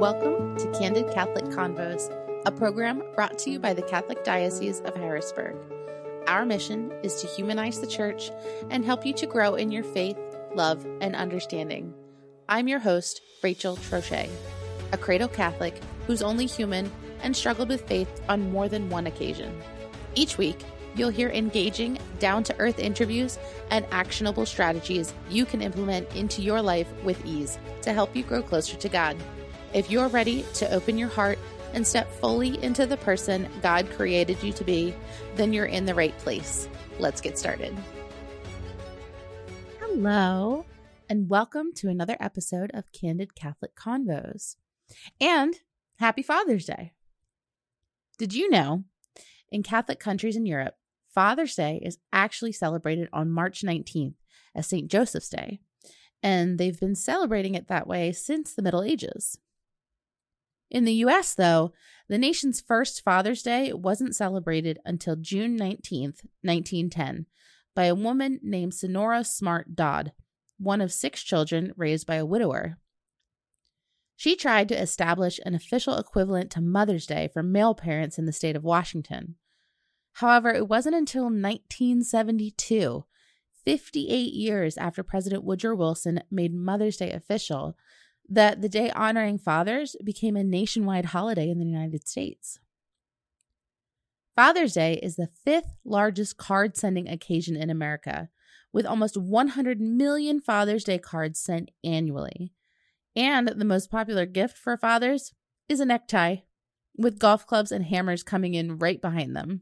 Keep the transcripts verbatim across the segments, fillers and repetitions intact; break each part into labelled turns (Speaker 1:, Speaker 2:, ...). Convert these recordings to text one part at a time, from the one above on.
Speaker 1: Welcome to Candid Catholic Convos, a program brought to you by the Catholic Diocese of Harrisburg. Our mission is to humanize the Church and help you to grow in your faith, love, and understanding. I'm your host, Rachel Trochet, a cradle Catholic who's only human and struggled with faith on more than one occasion. Each week, you'll hear engaging, down-to-earth interviews and actionable strategies you can implement into your life with ease to help you grow closer to God. If you're ready to open your heart and step fully into the person God created you to be, then you're in the right place. Let's get started. Hello, and welcome to another episode of Candid Catholic Convos. And happy Father's Day. Did you know, in Catholic countries in Europe, Father's Day is actually celebrated on March nineteenth as Saint Joseph's Day, and they've been celebrating it that way since the Middle Ages. In the U S, though, the nation's first Father's Day wasn't celebrated until June nineteenth, nineteen ten, by a woman named Sonora Smart Dodd, one of six children raised by a widower. She tried to establish an official equivalent to Mother's Day for male parents in the state of Washington. However, it wasn't until nineteen seventy-two, fifty-eight years after President Woodrow Wilson made Mother's Day official, that the day honoring fathers became a nationwide holiday in the United States. Father's Day is the fifth largest card-sending occasion in America, with almost one hundred million Father's Day cards sent annually. And the most popular gift for fathers is a necktie, with golf clubs and hammers coming in right behind them.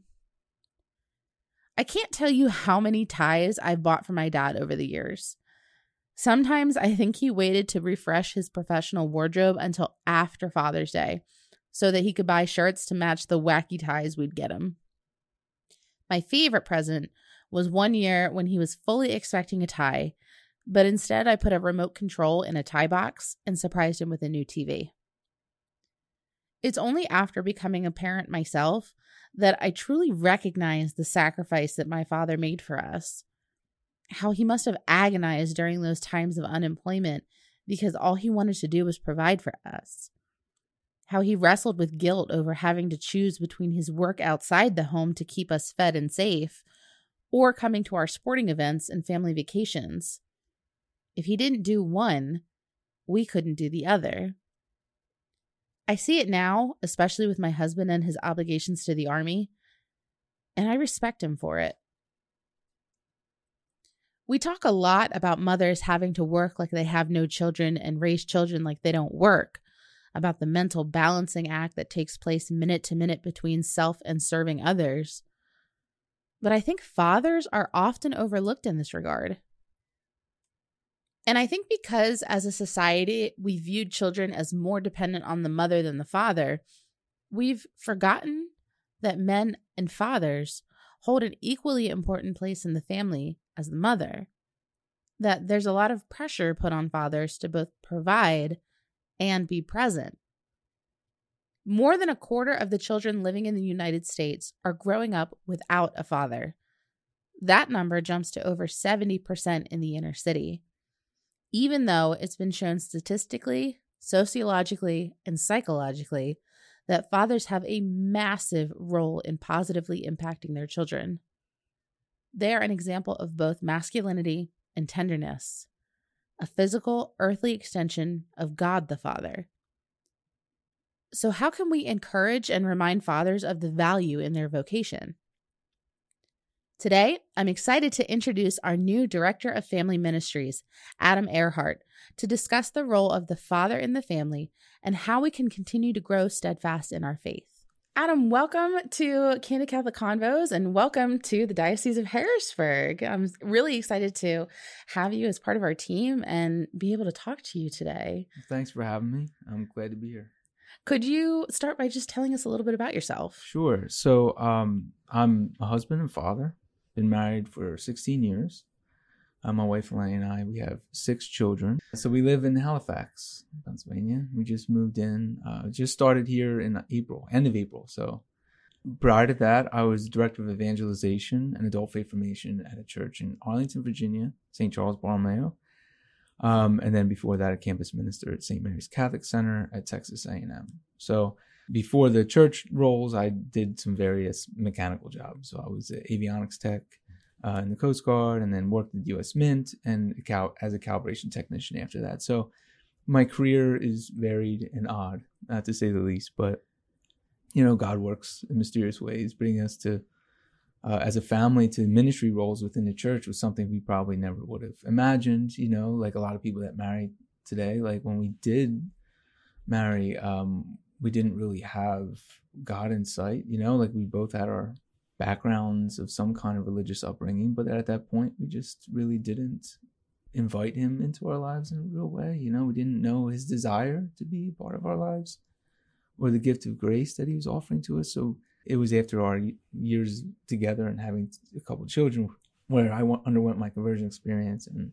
Speaker 1: I can't tell you how many ties I've bought for my dad over the years. Sometimes I think he waited to refresh his professional wardrobe until after Father's Day so that he could buy shirts to match the wacky ties we'd get him. My favorite present was one year when he was fully expecting a tie, but instead I put a remote control in a tie box and surprised him with a new T V. It's only after becoming a parent myself that I truly recognized the sacrifice that my father made for us. How he must have agonized during those times of unemployment because all he wanted to do was provide for us. How he wrestled with guilt over having to choose between his work outside the home to keep us fed and safe or coming to our sporting events and family vacations. If he didn't do one, we couldn't do the other. I see it now, especially with my husband and his obligations to the Army, and I respect him for it. We talk a lot about mothers having to work like they have no children and raise children like they don't work, about the mental balancing act that takes place minute to minute between self and serving others. But I think fathers are often overlooked in this regard. And I think because as a society, we viewed children as more dependent on the mother than the father, we've forgotten that men and fathers hold an equally important place in the family as the mother, that there's a lot of pressure put on fathers to both provide and be present. More than a quarter of the children living in the United States are growing up without a father. That number jumps to over seventy percent in the inner city, even though it's been shown statistically, sociologically, and psychologically that fathers have a massive role in positively impacting their children. They are an example of both masculinity and tenderness, a physical, earthly extension of God the Father. So how can we encourage and remind fathers of the value in their vocation? Today, I'm excited to introduce our new Director of Family Ministries, Adam Earhart, to discuss the role of the father in the family and how we can continue to grow steadfast in our faith. Adam, welcome to Candid Catholic Convos and welcome to the Diocese of Harrisburg. I'm really excited to have you as part of our team and be able to talk to you today.
Speaker 2: Thanks for having me. I'm glad to be here.
Speaker 1: Could you start by just telling us a little bit about yourself?
Speaker 2: Sure. So um, I'm a husband and father. Been married for sixteen years. Uh, my wife Elaine and I, we have six children. So we live in Halifax, Pennsylvania. We just moved in, uh, just started here in April, end of April. So prior to that, I was Director of Evangelization and Adult Faith Formation at a church in Arlington, Virginia, Saint Charles Borromeo. Um, and then before that, a campus minister at Saint Mary's Catholic Center at Texas A and M. So before the church roles, I did some various mechanical jobs. So I was an avionics tech uh, in the Coast Guard, and then worked at the U S Mint and a cal- as a calibration technician after that. So my career is varied and odd, uh, to say the least. But, you know, God works in mysterious ways, bringing us to, uh, as a family, to ministry roles within the church was something we probably never would have imagined. You know, like a lot of people that marry today, like when we did marry, um, we didn't really have God in sight, you know, like we both had our backgrounds of some kind of religious upbringing, but at that point, we just really didn't invite him into our lives in a real way. You know, we didn't know his desire to be a part of our lives or the gift of grace that he was offering to us. So it was after our years together and having a couple of children where I underwent my conversion experience, and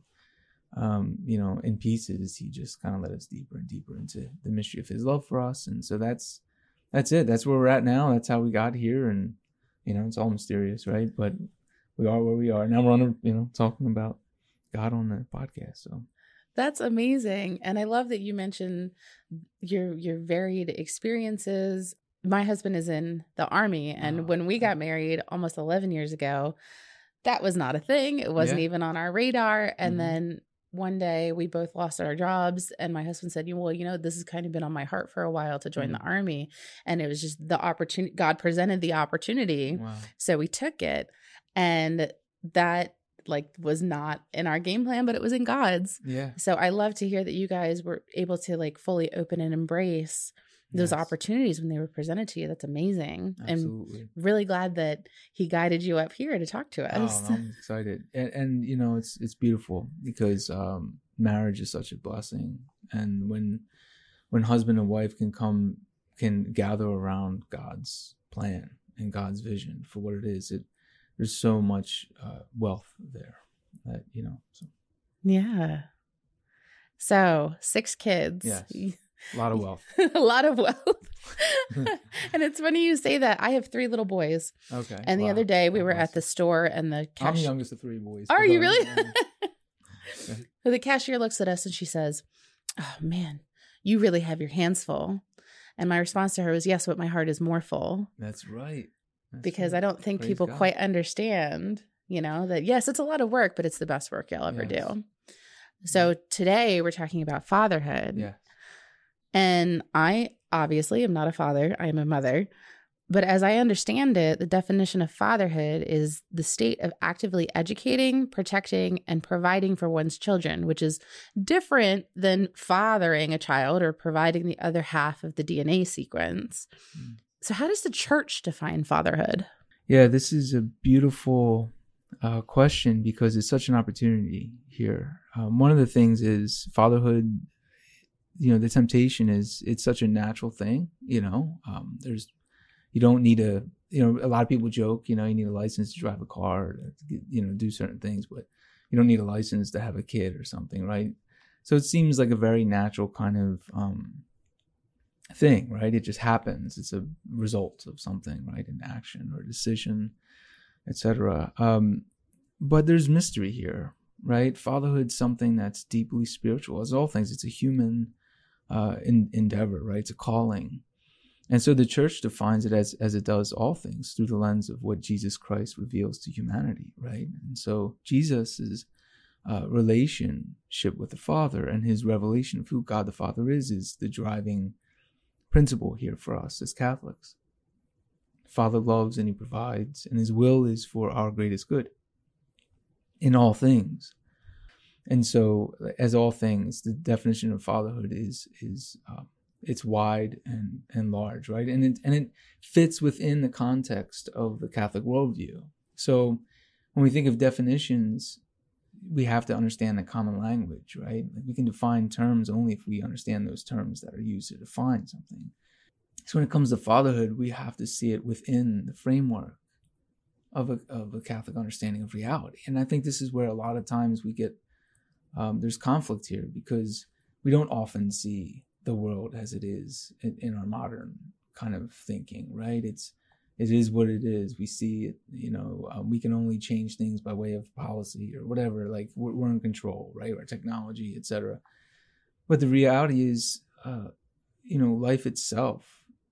Speaker 2: um, you know, in pieces, he just kind of led us deeper and deeper into the mystery of his love for us. And so that's, that's it. That's where we're at now. That's how we got here. And, you know, it's all mysterious, right? But we are where we are. Now we're on, a, you know, talking about God on the podcast. So
Speaker 1: that's amazing. And I love that you mentioned your, your varied experiences. My husband is in the Army. And oh, when we got married almost eleven years ago, that was not a thing. It wasn't yeah. even on our radar. And mm-hmm. then one day we both lost our jobs, and my husband said, well, you know, this has kind of been on my heart for a while to join mm-hmm. the Army. And it was just the opportunity. God presented the opportunity. Wow. So we took it, and that like was not in our game plan, but it was in God's.
Speaker 2: Yeah.
Speaker 1: So I love to hear that you guys were able to like fully open and embrace those yes. opportunities when they were presented to you. That's amazing.
Speaker 2: Absolutely.
Speaker 1: And really glad that he guided you up here to talk to us.
Speaker 2: Oh, I'm excited. And, and, you know, it's, it's beautiful because, um, marriage is such a blessing. And when, when husband and wife can come, can gather around God's plan and God's vision for what it is, it, there's so much, uh, wealth there that, you know, so.
Speaker 1: Yeah. So six kids.
Speaker 2: Yes. A lot of wealth.
Speaker 1: A lot of wealth. And it's funny you say that. I have three little boys.
Speaker 2: Okay.
Speaker 1: And the
Speaker 2: wow.
Speaker 1: other day we
Speaker 2: God
Speaker 1: were
Speaker 2: bless.
Speaker 1: at the store, and the cashier.
Speaker 2: I'm the youngest of three boys.
Speaker 1: Are you really? The cashier looks at us and she says, oh man, you really have your hands full. And my response to her was, yes, but my heart is more full.
Speaker 2: That's right. That's
Speaker 1: because
Speaker 2: right.
Speaker 1: I don't think
Speaker 2: Praise
Speaker 1: people
Speaker 2: God.
Speaker 1: quite understand, you know, that yes, it's a lot of work, but it's the best work you'll ever yes. do. So today we're talking about fatherhood.
Speaker 2: Yeah.
Speaker 1: And I obviously am not a father. I am a mother. But as I understand it, the definition of fatherhood is the state of actively educating, protecting, and providing for one's children, which is different than fathering a child or providing the other half of the D N A sequence. Mm. So how does the church define fatherhood?
Speaker 2: Yeah, this is a beautiful uh, question because it's such an opportunity here. Um, one of the things is fatherhood. You know, the temptation is it's such a natural thing, you know, um, there's, you don't need a, you know, a lot of people joke, you know, you need a license to drive a car, to, you know, do certain things, but you don't need a license to have a kid or something, right? So it seems like a very natural kind of um, thing, right? It just happens. It's a result of something, right? An action or a decision, et cetera. Um, but there's mystery here, right? Fatherhood's something that's deeply spiritual. As all things, it's a human Uh, in, endeavor, right? It's a calling. And so the church defines it as, as it does all things through the lens of what Jesus Christ reveals to humanity, right? And so Jesus's uh, relationship with the Father and his revelation of who God the Father is, is the driving principle here for us as Catholics. Father loves and he provides, and his will is for our greatest good in all things. And so, as all things, the definition of fatherhood is is uh, it's wide and, and large, right? And it and it fits within the context of the Catholic worldview. So, when we think of definitions, we have to understand the common language, right? Like we can define terms only if we understand those terms that are used to define something. So, when it comes to fatherhood, we have to see it within the framework of a of a Catholic understanding of reality. And I think this is where a lot of times we get Um, there's conflict here because we don't often see the world as it is in, in our modern kind of thinking, right? It's it is what it is. We see it, you know, um, we can only change things by way of policy or whatever. Like we're, we're in control, right? Our technology, et cetera. But the reality is, uh, you know, life itself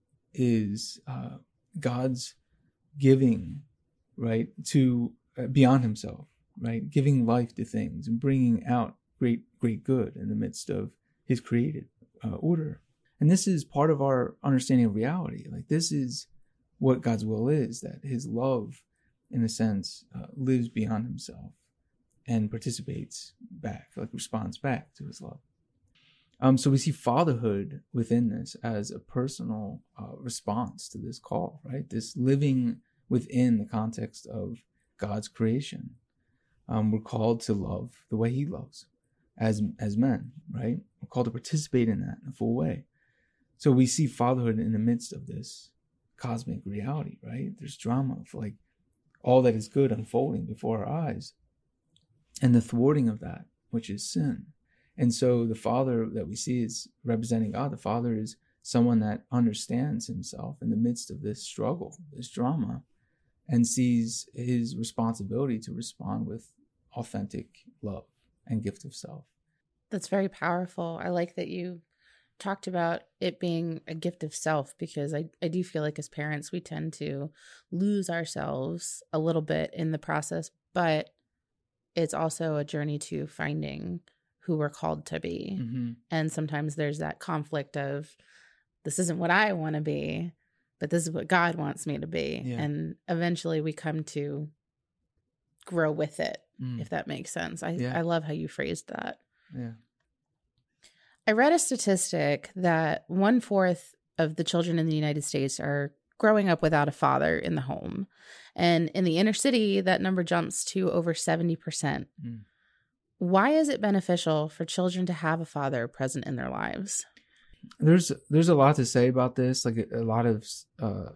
Speaker 2: is uh, God's giving, right, to uh, beyond himself, right? Giving life to things and bringing out great, great good in the midst of his created uh, order. And this is part of our understanding of reality. Like this is what God's will is, that his love, in a sense, uh, lives beyond himself and participates back, like responds back to his love. Um, so we see fatherhood within this as a personal uh, response to this call, right? This living within the context of God's creation. Um, we're called to love the way he loves as, as men, right? We're called to participate in that in a full way. So we see fatherhood in the midst of this cosmic reality, right? There's drama of like all that is good unfolding before our eyes and the thwarting of that, which is sin. And so the father that we see is representing God. The father is someone that understands himself in the midst of this struggle, this drama, and sees his responsibility to respond with authentic love and gift of self.
Speaker 1: That's very powerful. I like that you talked about it being a gift of self, because I, I do feel like as parents, we tend to lose ourselves a little bit in the process, but it's also a journey to finding who we're called to be. Mm-hmm. And sometimes there's that conflict of, this isn't what I want to be, but this is what God wants me to be. Yeah. And eventually we come to grow with it, mm. if that makes sense. I, yeah. I love how you phrased that.
Speaker 2: Yeah.
Speaker 1: I read a statistic that one fourth of the children in the United States are growing up without a father in the home. And in the inner city, that number jumps to over seventy percent. Mm. Why is it beneficial for children to have a father present in their lives?
Speaker 2: There's there's a lot to say about this, like a, a lot of uh,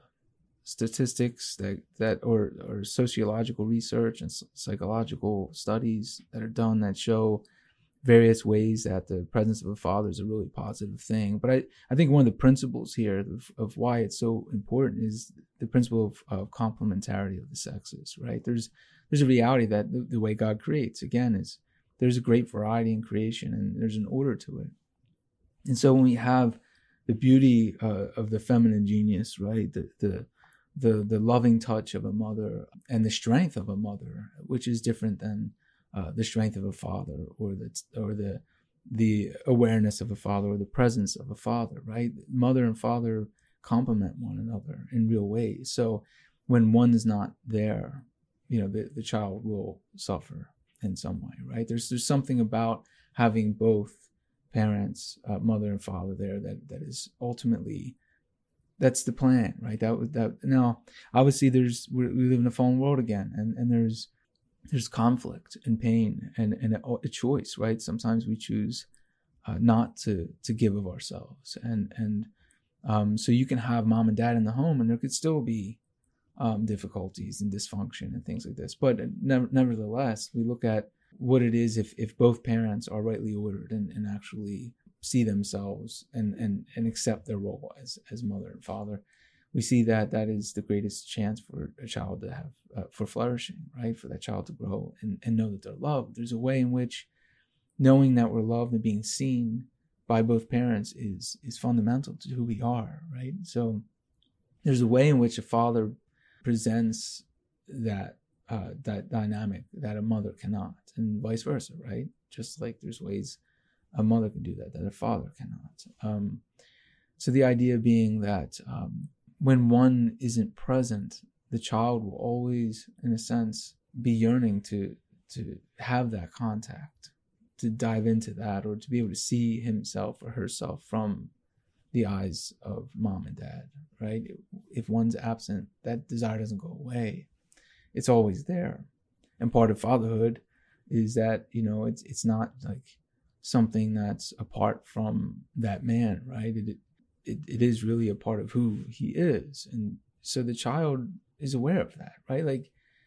Speaker 2: statistics that, that or, or sociological research and psychological studies that are done that show various ways that the presence of a father is a really positive thing. But I, I think one of the principles here of, of why it's so important is the principle of, of complementarity of the sexes, right? There's there's a reality that the, the way God creates, again, is there's a great variety in creation and there's an order to it. And so when we have the beauty uh, of the feminine genius, right, the, the the the loving touch of a mother and the strength of a mother, which is different than Uh, the strength of a father, or the or the the awareness of a father, or the presence of a father, right? Mother and father complement one another in real ways. So when one is not there, you know, the, the child will suffer in some way, right? There's there's something about having both parents, uh, mother and father there that that is ultimately, that's the plan, right? That was that. Now, obviously, there's we live in a fallen world again, and and there's there's conflict and pain and, and a, a choice, right? Sometimes we choose uh, not to to give of ourselves. And and um, so you can have mom and dad in the home and there could still be um, difficulties and dysfunction and things like this. But ne- nevertheless, we look at what it is if, if both parents are rightly ordered and, and actually see themselves and, and, and accept their role as, as mother and father. We see that that is the greatest chance for a child to have, uh, for flourishing, right? For that child to grow and, and know that they're loved. There's a way in which knowing that we're loved and being seen by both parents is is fundamental to who we are, right? So there's a way in which a father presents that uh, that dynamic that a mother cannot, and vice versa, right? Just like there's ways a mother can do that that a father cannot. Um, so the idea being that um, when one isn't present, the child will always, in a sense, be yearning to to have that contact, to dive into that, or to be able to see himself or herself from the eyes of mom and dad, right? If one's absent, that desire doesn't go away. It's always there. And part of fatherhood is that, you know, it's it's not like something that's apart from that man, right? It it, it is really a part of who he is. And so the child is aware of that, right? Like,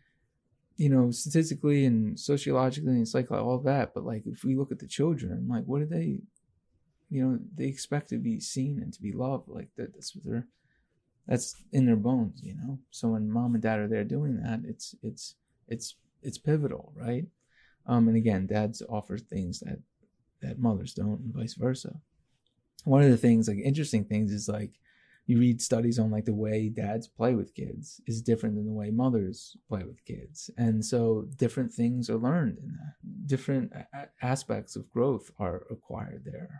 Speaker 2: you know, statistically and sociologically and psychologically, all that. But like, if we look at the children, like, what do they, you know, they expect to be seen and to be loved. Like that, that's what they're, That's in their bones, you know. So when mom and dad are there doing that, it's it's it's it's pivotal, right? Um, and again, dads offer things that that mothers don't, and vice versa. One of the things, like interesting things, is like you read studies on like the way dads play with kids is different than the way mothers play with kids, and so different things are learned in that. Different a- aspects of growth are acquired there.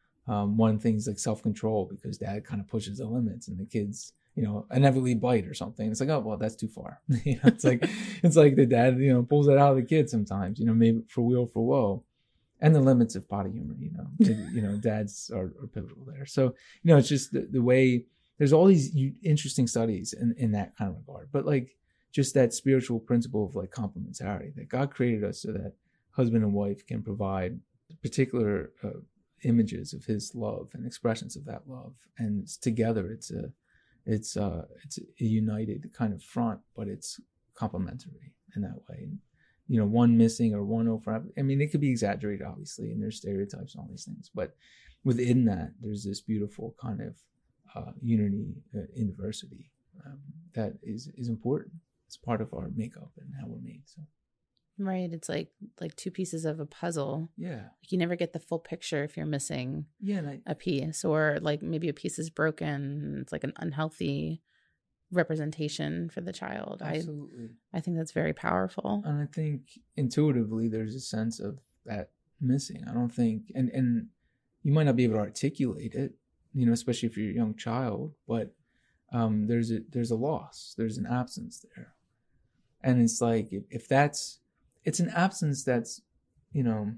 Speaker 2: Um, one thing's like self-control, because dad kind of pushes the limits, and the kids, you know, inevitably bite or something. It's like, oh well, that's too far. You know, it's like it's like the dad, you know, pulls it out of the kid sometimes. You know, maybe for weal for woe, and the limits of potty humor. You know, you know, dads are, are pivotal there. So you know, it's just the, the way there's all these interesting studies in in that kind of regard. But like just that spiritual principle of like complementarity, that God created us so that husband and wife can provide particular uh, images of his love and expressions of that love, and together it's a it's uh it's a united kind of front, but it's complementary in that way. And, you know, one missing or one over, I mean, it could be exaggerated obviously, and there's stereotypes and all these things, but within that there's this beautiful kind of uh unity uh, in diversity, um, that is is important. It's part of our makeup and how we're made. So
Speaker 1: Right. It's like like two pieces of a puzzle.
Speaker 2: yeah,
Speaker 1: Like you never get the full picture if you're missing
Speaker 2: yeah, and I,
Speaker 1: a piece, or like maybe a piece is broken. It's like an unhealthy representation for the child.
Speaker 2: absolutely.
Speaker 1: I I think that's very powerful.
Speaker 2: And I think intuitively there's a sense of that missing. I don't think, and and you might not be able to articulate it, you know, especially if you're a young child, but um, there's a there's a loss, there's an absence there, and it's like if, if that's, it's an absence that's, you know,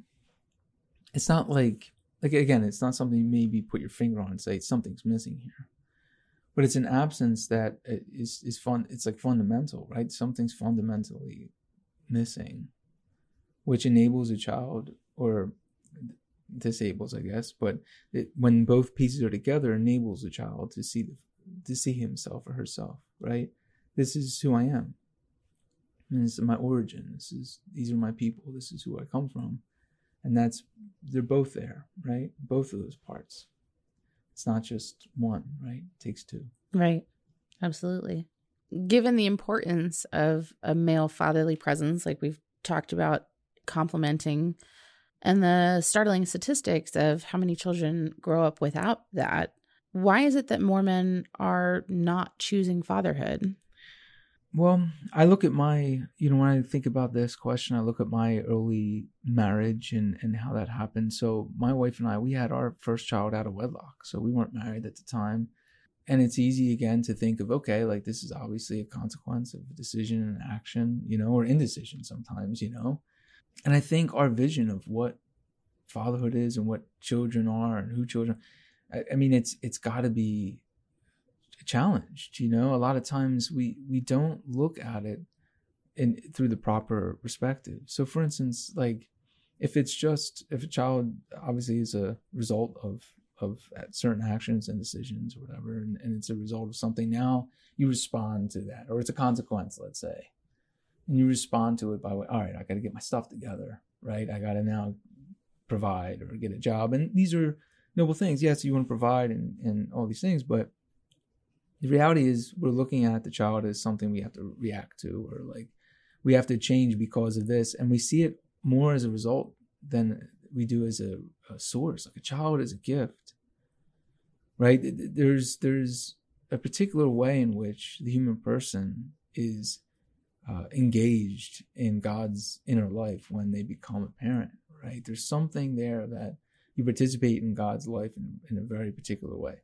Speaker 2: it's not like like again, it's not something you maybe put your finger on and say something's missing here. But it's an absence that is is fun. It's like fundamental, right? Something's fundamentally missing, which enables a child, or disables, I guess. But it, when both pieces are together, enables a child to see the, to see himself or herself, right? This is who I am. And this is my origin. This is these are my people. This is who I come from, and that's they're both there, right? Both of those parts. It's not just one, right? It takes two.
Speaker 1: Right. Absolutely. Given the importance of a male fatherly presence, like we've talked about, complementing, and the startling statistics of how many children grow up without that, why is it that more men are not choosing fatherhood?
Speaker 2: Well, I look at my, you know, when I think about this question, I look at my early marriage and, and how that happened. So my wife and I, we had our first child out of wedlock. So we weren't married at the time. And it's easy again to think of, okay, like this is obviously a consequence of a decision and action, you know, or indecision sometimes, you know. And I think our vision of what fatherhood is and what children are and who children, I, I mean, it's it's got to be challenged, you know. A lot of times we we don't look at it in through the proper perspective. So for instance, like if it's just if a child obviously is a result of of certain actions and decisions or whatever, and, and it's a result of something, now you respond to that, or it's a consequence, let's say, and you respond to it by, all right, I got to get my stuff together, right? I got to now provide or get a job. And these are noble things. Yes, you want to provide and, and all these things, but the reality is we're looking at the child as something we have to react to, or like we have to change because of this. And we see it more as a result than we do as a, a source. Like a child is a gift, right? There's, there's a particular way in which the human person is uh, engaged in God's inner life when they become a parent, right? There's something there that you participate in God's life in, in a very particular way,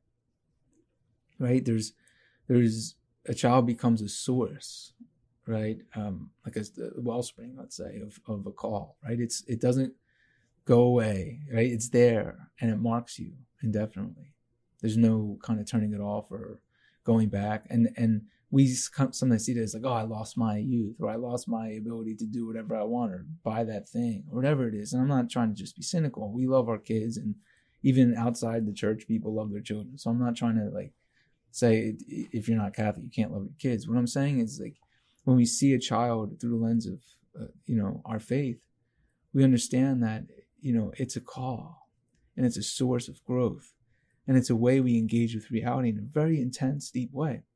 Speaker 2: right? There's, there's a child becomes a source, right? Um, like a, a wellspring, let's say, of, of a call, right? It's, it doesn't go away, right? It's there and it marks you indefinitely. There's no kind of turning it off or going back. And, and we sometimes see it as like, oh, I lost my youth, or I lost my ability to do whatever I want or buy that thing or whatever it is. And I'm not trying to just be cynical. We love our kids, and even outside the church, people love their children. So I'm not trying to like say, if you're not Catholic, you can't love your kids. What I'm saying is, like, when we see a child through the lens of, uh, you know, our faith, we understand that, you know, it's a call and it's a source of growth, and it's a way we engage with reality in a very intense, deep way.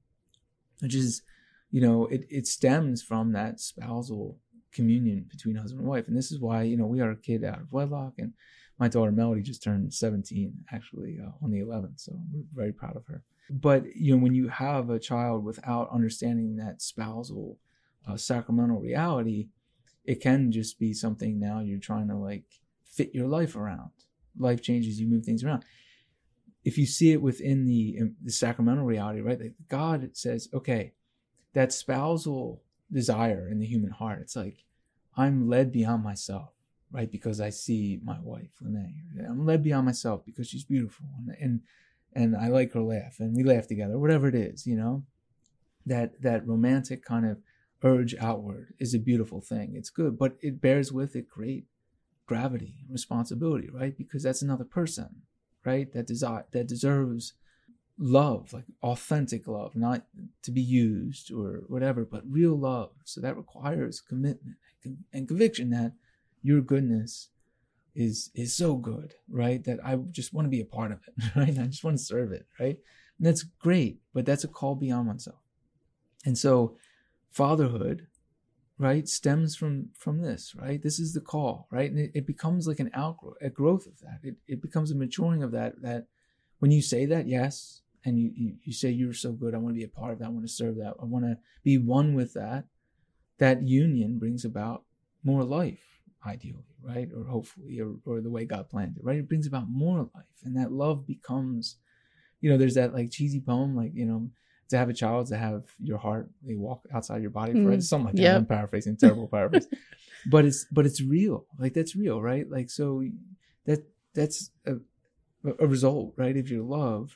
Speaker 2: which is, you know, it, it stems from that spousal communion between husband and wife. And this is why, you know, we are a kid out of wedlock, and my daughter Melody just turned seventeen actually uh, on the eleventh. So we're very proud of her. But, you know, when you have a child without understanding that spousal uh, sacramental reality, it can just be something now you're trying to like fit your life around. Life changes, you move things around. If you see it within the, the sacramental reality, right? Like God says, okay, that spousal desire in the human heart, it's like, I'm led beyond myself, right? Because I see my wife, Lene. I'm led beyond myself because she's beautiful, and, and and I like her laugh, and we laugh together, whatever it is, you know. That that romantic kind of urge outward is a beautiful thing. It's good, but it bears with it great gravity and responsibility, right? Because that's another person, right? That desire, that deserves love, like authentic love, not to be used or whatever, but real love. So that requires commitment and conviction that your goodness is is so good, right? That I just want to be a part of it, right? I just want to serve it, right? And that's great, but that's a call beyond oneself. And so fatherhood, right, stems from from this, right? This is the call, right? And it, it becomes like an outgrowth, a growth of that. It it becomes a maturing of that, that when you say that, yes, and you, you, you say, you're so good, I want to be a part of that, I want to serve that, I want to be one with that, that union brings about more life, ideally, right? Or hopefully, or, or the way God planned it, right? It brings about more life. And that love becomes, you know, there's that like cheesy poem, like, you know, to have a child, to have your heart, they walk outside your body, right? Mm, something like that. Yep. I'm paraphrasing, terrible paraphrase. But it's, but it's real. Like, that's real, right? Like, so that, that's a, a result, right, of your love.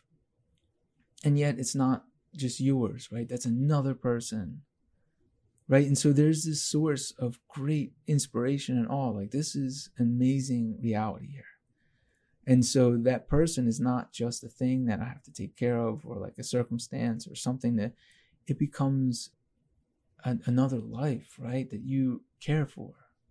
Speaker 2: And yet it's not just yours, right? That's another person, right? And so there's this source of great inspiration and awe. Like, this is amazing reality here. And so that person is not just a thing that I have to take care of, or like a circumstance or something, that it becomes a, another life, right? That you care for,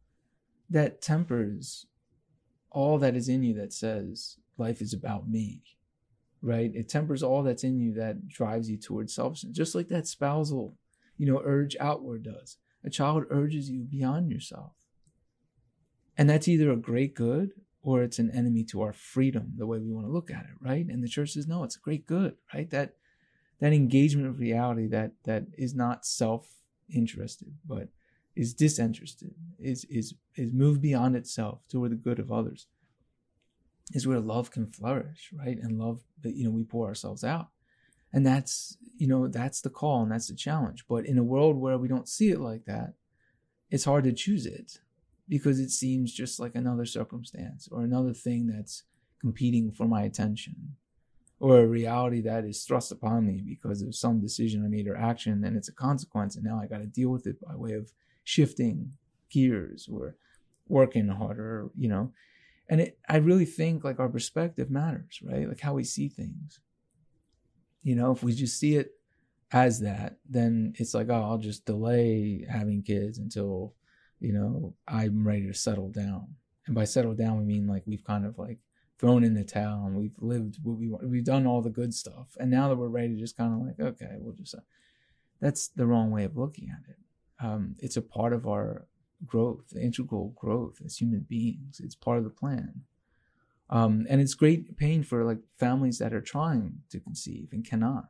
Speaker 2: that tempers all that is in you that says life is about me, right? It tempers all that's in you that drives you towards selfishness, just like that spousal, you know, urge outward does. A child urges you beyond yourself. And that's either a great good or it's an enemy to our freedom, the way we want to look at it, right? And the church says, no, it's a great good, right? That that engagement of reality that that is not self-interested, but is disinterested, is is is moved beyond itself toward the good of others, is where love can flourish, right? And love, you know, we pour ourselves out. And that's, you know, that's the call and that's the challenge. But in a world where we don't see it like that, it's hard to choose it, because it seems just like another circumstance or another thing that's competing for my attention, or a reality that is thrust upon me because of some decision I made or action, and it's a consequence, and now I got to deal with it by way of shifting gears or working harder, you know. And it, I really think like our perspective matters, right? Like how we see things. You know, if we just see it as that, then it's like, oh, I'll just delay having kids until, you know, I'm ready to settle down. And by settle down, we mean like we've kind of like thrown in the towel and we've lived what we want. We've done all the good stuff. And now that we're ready to just kind of like, okay, we'll just, uh, that's the wrong way of looking at it. Um, it's a part of our growth, integral growth as human beings. It's part of the plan. Um, and it's great pain for like families that are trying to conceive and cannot.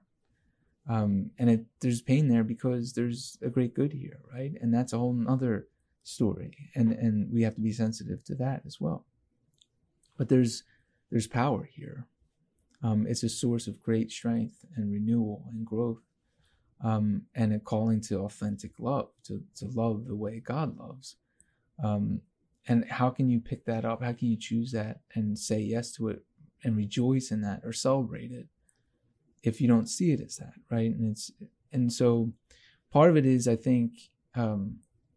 Speaker 2: Um, and it, there's pain there because there's a great good here, right? And that's a whole other story. And, and we have to be sensitive to that as well. But there's, there's power here. Um, it's a source of great strength and renewal and growth. Um, and a calling to authentic love, to, to love the way God loves. Um, and how can you pick that up? How can you choose that and say yes to it and rejoice in that or celebrate it if you don't see it as that, right? And it's, and so part of it is, I think, um,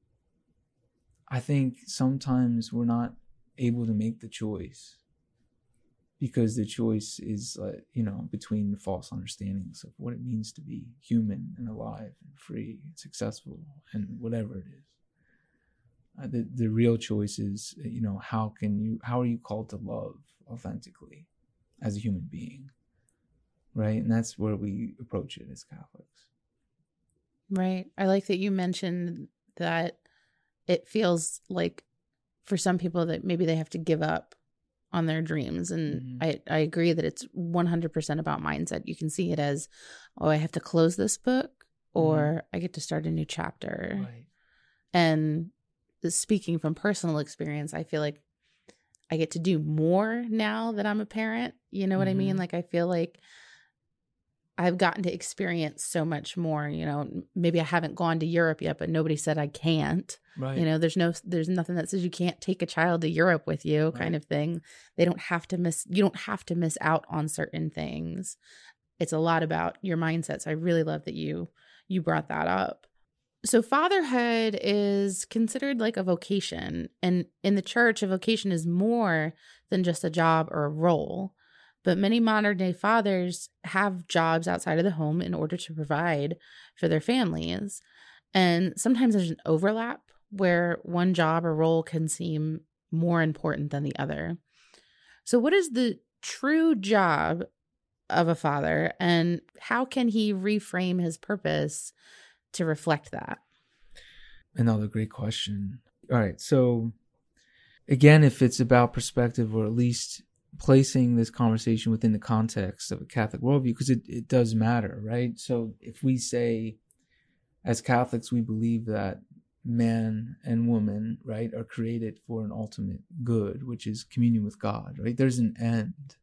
Speaker 2: I think sometimes we're not able to make the choice because the choice is, uh, you know, between the false understandings of what it means to be human and alive and free and successful and whatever it is. Uh, the the real choice is, you know, how can you, how are you called to love authentically as a human being, right? And that's where we approach it as Catholics.
Speaker 1: Right. I like that you mentioned that it feels like for some people that maybe they have to give up on their dreams. And
Speaker 2: Mhm.
Speaker 1: I, I agree that it's one hundred percent about mindset. You can see it as, oh, I have to close this book or
Speaker 2: Mhm.
Speaker 1: I get to start a new chapter.
Speaker 2: Right.
Speaker 1: And speaking from personal experience, I feel like I get to do more now that I'm a parent. You know what I mean?
Speaker 2: Mhm.
Speaker 1: Like, I feel like I've gotten to experience so much more. You know, maybe I haven't gone to Europe yet, but nobody said I can't.
Speaker 2: Right.
Speaker 1: You know, there's no, there's nothing that says you can't take a child to Europe with you, kind
Speaker 2: Right.
Speaker 1: of thing. They don't have to miss, you don't have to miss out on certain things. It's a lot about your mindset. So I really love that you, you brought that up. So fatherhood is considered like a vocation. And in the church, a vocation is more than just a job or a role. But many modern day fathers have jobs outside of the home in order to provide for their families. And sometimes there's an overlap where one job or role can seem more important than the other. So, what is the true job of a father, and how can he reframe his purpose to reflect that?
Speaker 2: Another great question. All right. So, again, if it's about perspective, or at least placing this conversation within the context of a Catholic worldview, because it, it does matter, right? So if we say, as Catholics, we believe that man and woman, right, are created for an ultimate good, which is communion with God, right? There's an end.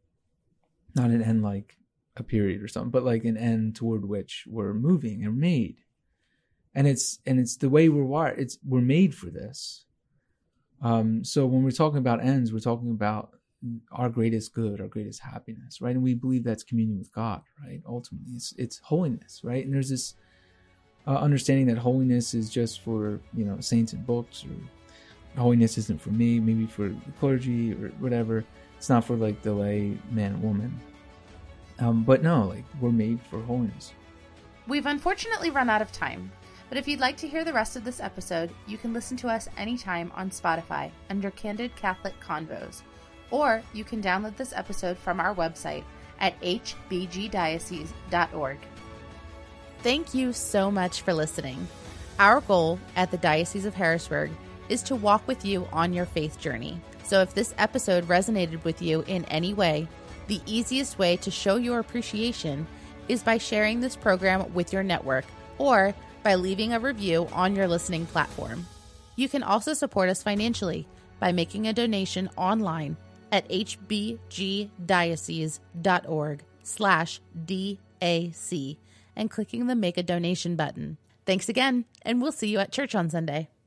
Speaker 2: Not an end like a period or something, but like an end toward which we're moving and made. And it's and it's the way we're wired. It's we're made for this. Um, so when we're talking about ends, we're talking about our greatest good, our greatest happiness, right? And we believe that's communion with God, right? Ultimately, it's it's holiness, right? And there's this uh, understanding that holiness is just for, you know, saints and books, or holiness isn't for me, maybe for the clergy or whatever. It's not for like the lay man and woman. Um, but no, like we're made for holiness.
Speaker 1: We've unfortunately run out of time. But if you'd like to hear the rest of this episode, you can listen to us anytime on Spotify under Candid Catholic Convos. Or you can download this episode from our website at h b g diocese dot org. Thank you so much for listening. Our goal at the Diocese of Harrisburg is to walk with you on your faith journey. So if this episode resonated with you in any way, the easiest way to show your appreciation is by sharing this program with your network, or by leaving a review on your listening platform. You can also support us financially by making a donation online at h b g diocese dot org slash D A C and clicking the Make a Donation button. Thanks again, and we'll see you at church on Sunday.